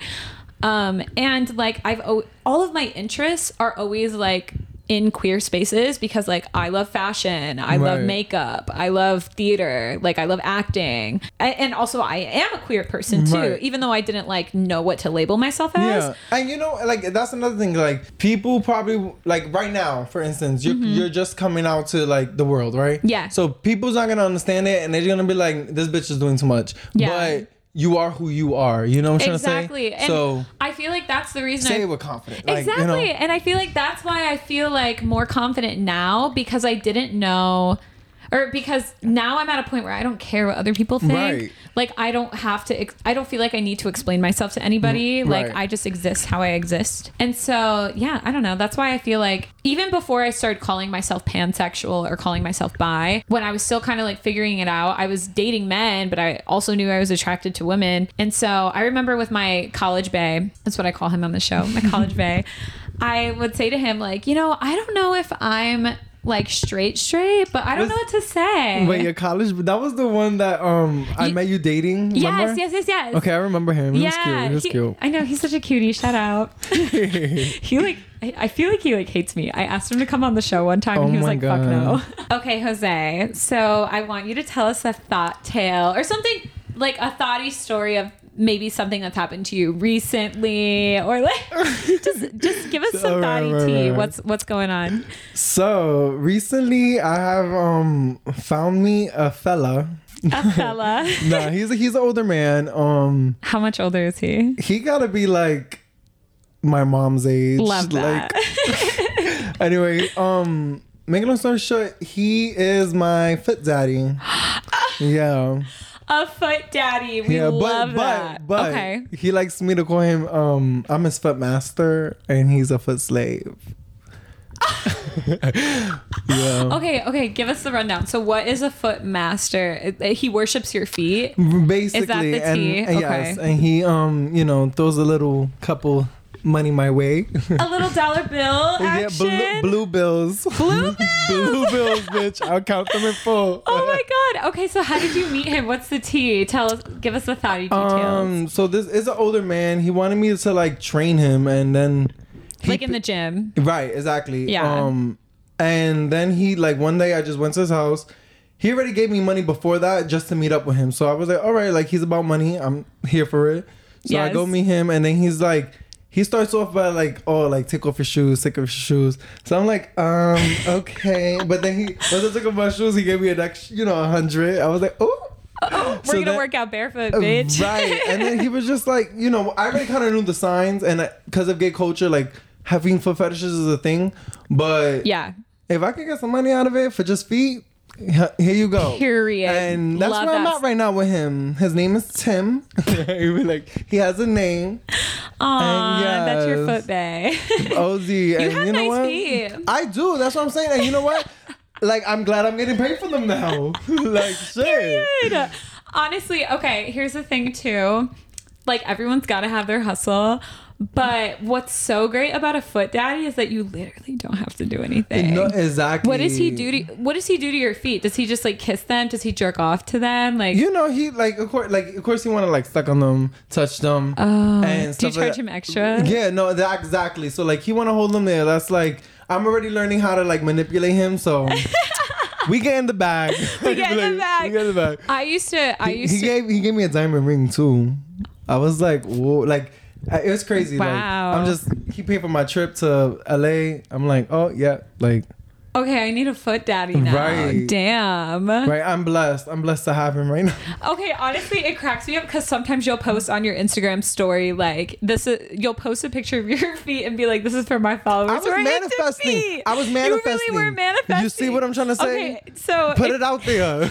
And like all of my interests are always like in queer spaces because like I love fashion, I love makeup, I love theater, like I love acting, and also I am a queer person too, even though I didn't like know what to label myself as. Yeah, and you know, like that's another thing. Like people probably like right now, for instance, you're just coming out to like the world, right? Yeah. So people's not gonna understand it, and they're gonna be like, "This bitch is doing too much." Yeah. But you are who you are. You know what I'm Exactly. trying to say? And I feel like that's the reason say it with confidence. Like, exactly. You know? And I feel like that's why I feel like more confident now because I didn't know, or because now I'm at a point where I don't care what other people think. Right. Like I don't feel like I need to explain myself to anybody. Like I just exist how I exist. And so, yeah, I don't know. That's why I feel like even before I started calling myself pansexual or calling myself bi, when I was still kind of like figuring it out, I was dating men, but I also knew I was attracted to women. And so I remember with my college bae, that's what I call him on the show, my college bae, I would say to him like, you know, I don't know if I'm like straight, but I don't know what to say. Wait, your college? That was the one that I met you dating. Remember? Yes. Okay, I remember him. He was cute. I know, he's such a cutie. Shout out. He like, I feel like he like hates me. I asked him to come on the show one time and he was like, God. fuck no. Okay, Jose. So I want you to tell us a thought tale or something like a thoughty story of maybe something that's happened to you recently, or like just give us some thoughty tea. What's going on? So recently I have found me a fella. A fella. Nah, he's an older man. How much older is he? He gotta be like my mom's age. Love that. Like, anyway, making a long story short, he is my foot daddy. Yeah. A foot daddy. We love that. But okay. He likes me to call him, I'm his foot master and he's a foot slave. Yeah. Okay. Give us the rundown. So what is a foot master? He worships your feet? Basically. Is that the tea? And yes. And he, throws a little couple money my way. A little dollar bill action? Yeah, blue bills. Blue bills? Blue bills, bitch. I'll count them in full. Oh my God. Okay, so how did you meet him? What's the tea? Give us the thoughty details. So this is an older man. He wanted me to like train him and then... Like in the gym. Right, exactly. Yeah. And then he like one day I just went to his house. he already gave me money before that just to meet up with him. So I was like, all right, like he's about money. I'm here for it. So I go meet him, and then he's like, he starts off by like, oh, like take off your shoes, take off your shoes. So I'm like, okay. But then once I took off my shoes, he gave me an extra, 100. I was like, oh. We're gonna work out barefoot, bitch. Right. And then he was just like, I already kind of knew the signs, and because of gay culture, like having foot fetishes is a thing. But yeah, if I could get some money out of it for just feet, here you go. Period. And that's where I'm at right now with him. His name is Tim. He has a name. Aw, that's your foot bae. OZ. You and have you know nice what? feet. I do. That's what I'm saying. And you know what? Like, I'm glad I'm getting paid for them now. Like, shit. Period. Honestly, okay, here's the thing too. Like, everyone's got to have their hustle. But what's so great about a foot daddy is that you literally don't have to do anything. No, exactly. What does he do to your feet? Does he just like kiss them? Does he jerk off to them? Like, he of course he want to like suck on them, touch them, and do you stuff charge like him extra? Yeah, no, exactly. So like he want to hold them there. That's like I'm already learning how to like manipulate him. So we get in the bag. We get in the bag. We get in the bag. He gave me a diamond ring too. I was like, whoa, like. It was crazy. Wow. Like, he paid for my trip to LA. I'm like, oh yeah, like. Okay, I need a foot daddy now. Right. Damn. Right. I'm blessed. I'm blessed to have him right now. Okay, honestly, it cracks me up because sometimes you'll post on your Instagram story like you'll post a picture of your feet and be like, "This is for my followers." I was manifesting. You really were manifesting. You see what I'm trying to say? Okay, so put it out there.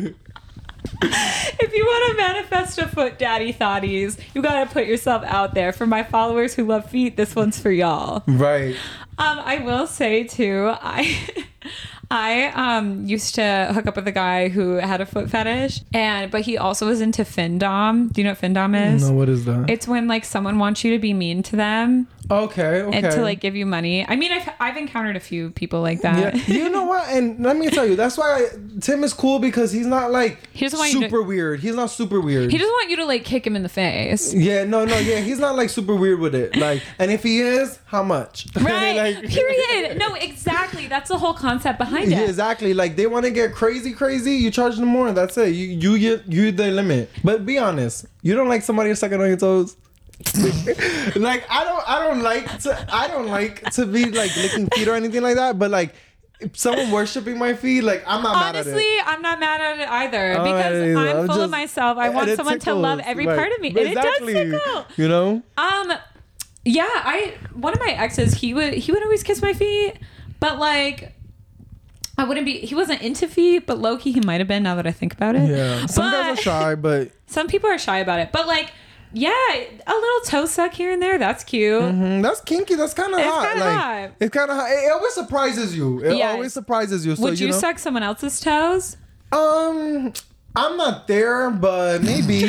If you want to manifest a foot daddy thotties, you gotta put yourself out there. For my followers who love feet, this one's for y'all. Right. I will say too, I used to hook up with a guy who had a foot fetish, but he also was into findom. Do you know what findom is? No, what is that? It's when like someone wants you to be mean to them. Okay. And to like give you money. I mean, I've encountered a few people like that. Yeah. You know what? And let me tell you, that's why Tim is cool because he's not like super weird. He's not super weird. He doesn't want you to like kick him in the face. Yeah, no, yeah. He's not like super weird with it. Like, and if he is, how much? Right. Like, period. No, exactly. That's the whole concept behind it. Yeah, exactly. Like they want to get crazy, you charge them more. That's it. You the limit. But be honest, you don't like somebody sucking on your toes. Like I don't like to be like licking feet or anything like that. But like if someone worshiping my feet, like I'm not mad at it. Honestly, I'm not mad at it either because I'm full of myself. I want someone to love every part of me, and exactly. it does tickle. You know. Yeah. One of my exes, he would always kiss my feet, but like. He wasn't into feet, but low-key he might have been now that I think about it. Yeah. Some guys are shy, but. Some people are shy about it. But like, yeah, a little toe suck here and there, that's cute. Mm-hmm. That's kinky. That's kind of hot. It's kind of hot. It always surprises you. Always surprises you. So, would you suck someone else's toes? I'm not there, but maybe.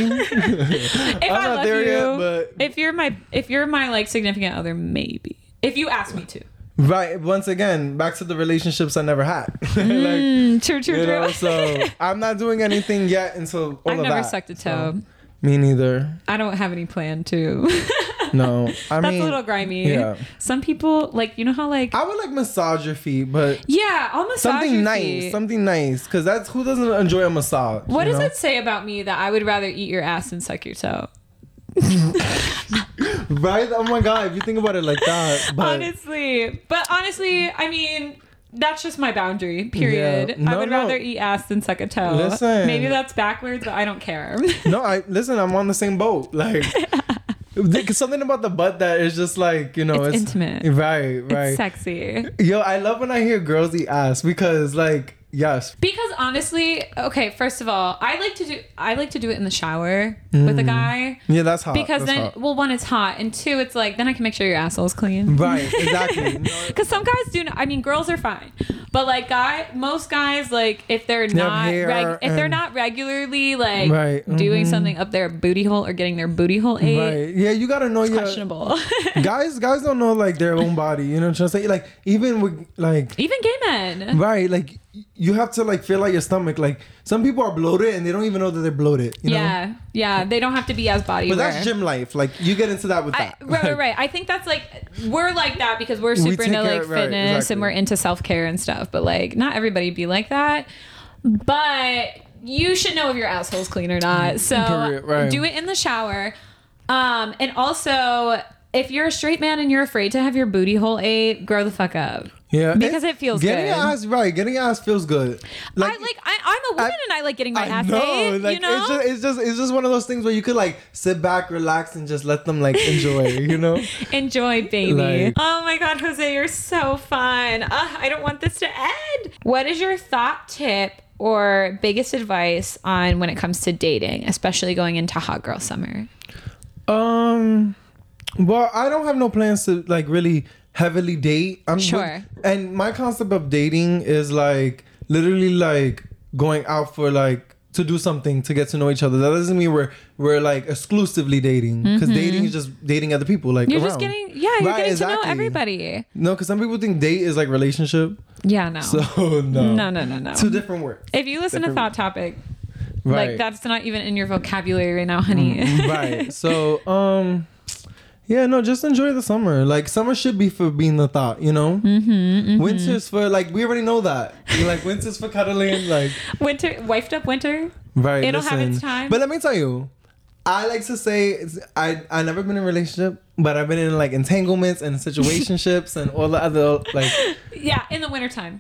If you're my like significant other, maybe. If you ask me to. Right. Once again, back to the relationships I never had. True. So I'm not doing anything yet until all I've of that. never sucked a toe. Me neither. I don't have any plan to. No. That's a little grimy. Yeah. Some people, like, you know how, like... I would, like, massage your feet, but... Yeah, I'll massage your feet. Something nice. Because that's... Who doesn't enjoy a massage? What does it say about me that I would rather eat your ass than suck your toe? Right? Oh, my God. If you think about it like that. But... Honestly, I mean... That's just my boundary, period. Yeah. I would rather eat ass than suck a toe. Listen. Maybe that's backwards, but I don't care. Listen, I'm on the same boat. Like, something about the butt that is just like, you know, it's intimate. Right. It's sexy. Yo, I love when I hear girls eat ass because, like, yes. Because honestly, okay, first of all, I like to do it in the shower with a guy. Yeah, that's hot. Because well, one, it's hot, and two, it's like then I can make sure your asshole's clean. Right, exactly. Because some guys do. I mean, girls are fine, but like most guys, like if they're not regularly like doing something up their booty hole or getting their booty hole ate. Right. Yeah, you gotta know questionable. Guys don't know like their own body. You know what I'm trying to say? Like even gay men. Right. Like you have to like feel out your stomach. Like some people are bloated and they don't even know that they're bloated. You know? Yeah. They don't have to be as body aware. But that's gym life. Like you get into that with that. Right. I think that's like we're like that because we're super into like fitness and we're into self-care and stuff. But like not everybody be like that. but you should know if your asshole's clean or not. So Right. do it in the shower. And also, if you're a straight man and you're afraid to have your booty hole ate, grow the fuck up. Yeah, because it feels getting good. Your ass right. Getting your ass feels good. I'm a woman and I like getting my ass ate. Like, you know, it's just one of those things where you could like sit back, relax, and just let them like enjoy. You know, enjoy, baby. Like- Oh my God, Jose, you're so fun. I don't want this to end. What is your thought tip or biggest advice on when it comes to dating, especially going into hot girl summer? Well, I don't have no plans to like really heavily date. Sure. And my concept of dating is like literally like going out for like to do something to get to know each other. That doesn't mean we're like exclusively dating, because dating is just dating other people. Like You're around. just getting, you're getting to know everybody. No, because some people think date is like relationship. Yeah, no. So no. No. Two different words. If you listen to Thought Topic, Right. like that's not even in your vocabulary right now, honey. Right. So yeah, no, just enjoy the summer. Like summer should be for being the thought, you know? Winter's for like, we already know that. Like winter's for cuddling, like Winter, wifed up winter. right. It'll have its time. But let me tell you, I like to say I never been in a relationship, but I've been in like entanglements and situationships and all the other like Yeah, in the wintertime.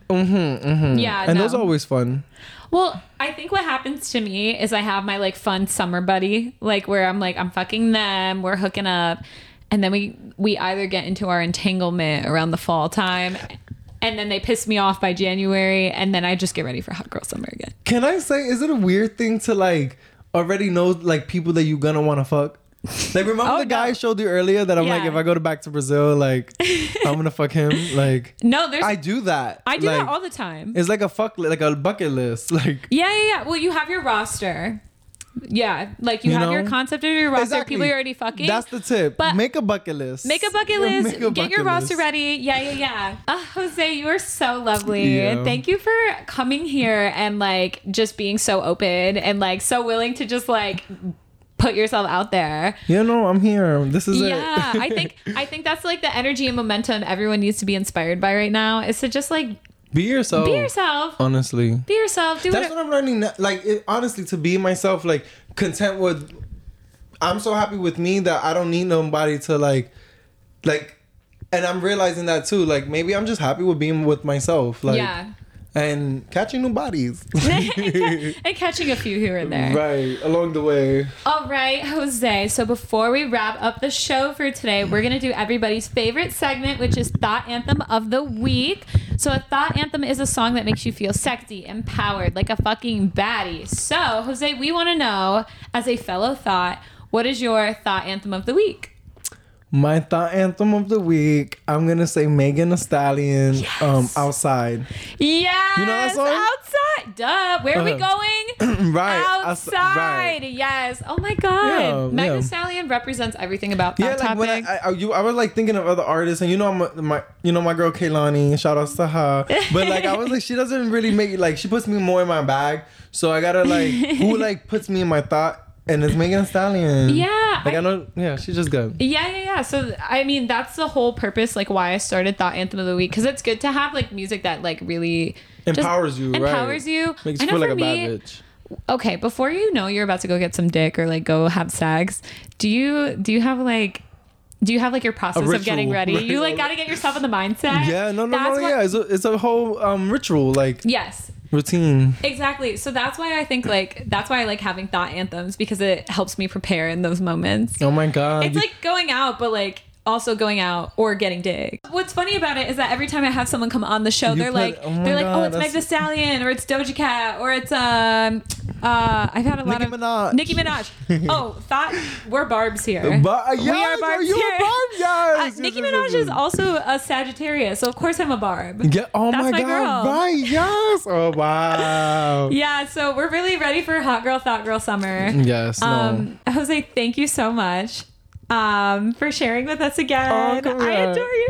Yeah, and those are always fun. Well, I think what happens to me is I have my like fun summer buddy, like where I'm fucking them, we're hooking up, and then we either get into our entanglement around the fall time, and then they piss me off by January, and then I just get ready for hot girl summer again. Can I say, is it a weird thing to like already know like people that you gonna want to fuck? Like remember the guy I showed you earlier that I'm like, if I go back to Brazil, like I'm gonna fuck him. Like no, I do that. I do like, that all the time. It's like like a bucket list. Like yeah. Well, you have your roster. Yeah, like you have your concept of your roster. Exactly. People you're already fucking. That's the tip. But make a bucket list. Make a bucket list. Make a Get bucket your roster list. ready. Yeah. Jose, you are so lovely. Yeah. Thank you for coming here and like just being so open and like so willing to just like put yourself out there. Yeah, no, I'm here. This is it. Yeah, I think that's like the energy and momentum everyone needs to be inspired by right now. Is to just like Be yourself. be yourself. Honestly. Be yourself. Do That's what I'm learning now. Like honestly, to be myself, like content with. I'm so happy with me that I don't need nobody to like, and I'm realizing that too. Like maybe I'm just happy with being with myself. Like, yeah. And catching new bodies. And catching a few here and there. Right, along the way. All right, Jose. So before we wrap up the show for today, we're going to do everybody's favorite segment, which is Thought Anthem of the Week. So a thought anthem is a song that makes you feel sexy, empowered, like a fucking baddie. So, Jose, we want to know, as a fellow thought, what is your thought anthem of the week? My thought anthem of the week, I'm gonna say Megan Thee Stallion, Outside. Yes, You know that song? Outside. Duh. Where are we going? Right. Outside. Right. Yes. Oh my God. Yeah, Megan yeah. Thee Stallion represents everything about that Yeah, like topic. when I was like thinking of other artists, and my girl Kaylani, shout outs to her. But like I was like, she doesn't really make like she puts me more in my bag, so I gotta like who like puts me in my thought, and it's Megan Thee Stallion. Yeah, like I know, yeah, she's just good. Yeah. So I mean, that's the whole purpose, like why I started Thought Anthem of the Week, because it's good to have like music that like really Empowers you, empowers you. Makes I you know feel like for a me, bad bitch. Okay, before you know you're about to go get some dick or like go have sex, do you have like your process of getting ready? right? You like got to get yourself in the mindset. Yeah, no, yeah, it's a whole ritual, like yes. routine. Exactly. So that's why I think that's why I like having thought anthems, because it helps me prepare in those moments. Oh my God. It's like going out, but like also going out or getting dick. What's funny about it is that every time I have someone come on the show, they're like, oh, it's Meg Thee Stallion, or it's Doja Cat, or it's I've had a lot of Nicki Minaj. Oh, thought we're barbs here. Yes, we are barbs here. Yes. Nicki Minaj is also a Sagittarius, so of course I'm a barb. Yeah. Oh That's my God. girl. Right. Yes. Oh wow. Yeah. So we're really ready for Hot Girl Thought Girl Summer. Yes. Jose, thank you so much for sharing with us again. I adore you.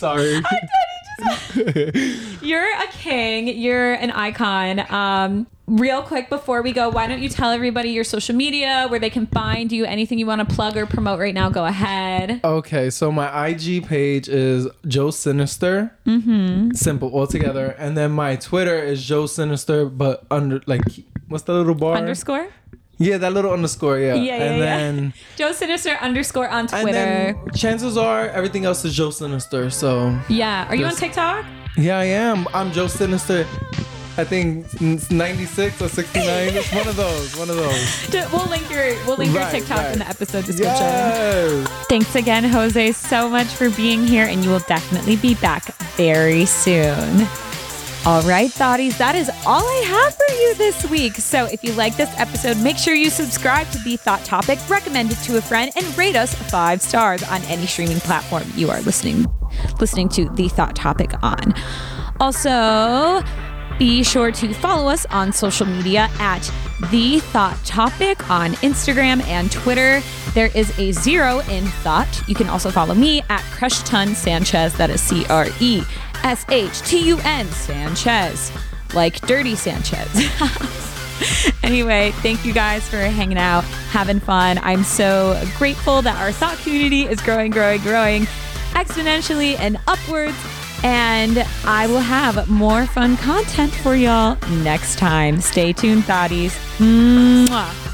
Sorry. You're a king. You're an icon. real quick before we go, why don't you tell everybody your social media, where they can find you, anything you want to plug or promote right now? Go ahead. Okay, so my IG page is Joe Sinister. Simple, all together. And then my Twitter is Joe Sinister, but under, like, what's the little bar? Underscore? Yeah, that little underscore, yeah. And then Joe Sinister underscore on Twitter. And then chances are everything else is Joe Sinister, so. Yeah. Are you on TikTok? Yeah, I am. I'm Joe Sinister. I think it's 96 or 69. It's one of those. We'll link your TikTok in the episode description. Yes. Thanks again, Jose, so much for being here, and you will definitely be back very soon. All right, thoughties, that is all I have for you this week. So if you like this episode, make sure you subscribe to The Thought Topic, recommend it to a friend, and rate us 5 stars on any streaming platform you are listening to The Thought Topic on. Also, be sure to follow us on social media at The Thought Topic on Instagram and Twitter. There is a 0 in thought. You can also follow me at Crushton Sanchez. That is CRESHTUN Sanchez, like Dirty Sanchez. Anyway, thank you guys for hanging out, having fun. I'm so grateful that our thought community is growing exponentially and upwards. And I will have more fun content for y'all next time. Stay tuned, thotties. Mwah.